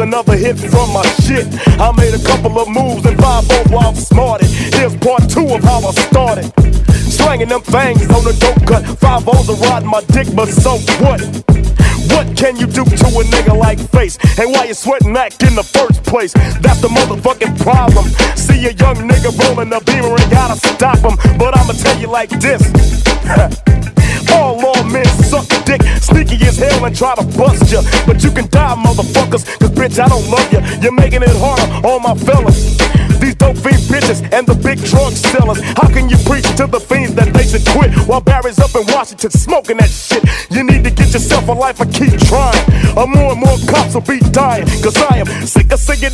another hit from my shit. I made a couple of moves and 5-0 while smarted. Here's part 2 of how I started. Slanging them things on the dope cut. 5-0's are riding my dick, but so what? What can you do to a nigga like Face? And why you sweating act in the first place? That's the motherfucking problem. See a young nigga rolling a Beamer and gotta stop him. But I'ma tell you like this. All lawmen suck dick, sneaky as hell and try to bust ya. But you can die, motherfuckers, cause bitch, I don't love ya. You're making it harder on my fellas. These dope fiend bitches and the big drug sellers. How can you preach to the fiends that they should quit while Barry's up in Washington smoking that shit? You need to get yourself a life and keep trying, or more and more cops will be dying. Cause I am sick of singing